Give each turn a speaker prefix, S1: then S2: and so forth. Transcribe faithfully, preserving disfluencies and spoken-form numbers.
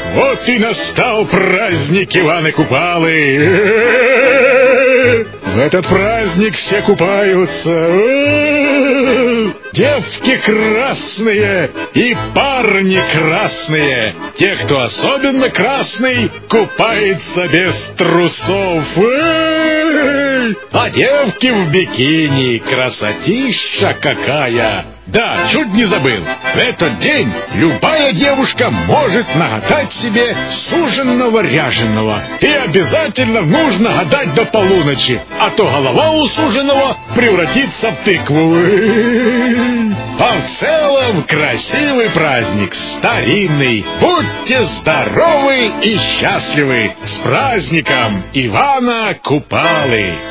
S1: Вот и настал праздник Ивана Купалы. В этот праздник все купаются. Девки красные и парни красные. Те, кто особенно красный, купается без трусов. А девки в бикини, красотища какая! Да, чуть не забыл. В этот день любая девушка может нагадать себе суженого ряженого. И обязательно нужно гадать до полуночи, а то голова у суженого превратится в тыкву. А в целом красивый праздник, старинный. Будьте здоровы и счастливы. С праздником Ивана Купалы!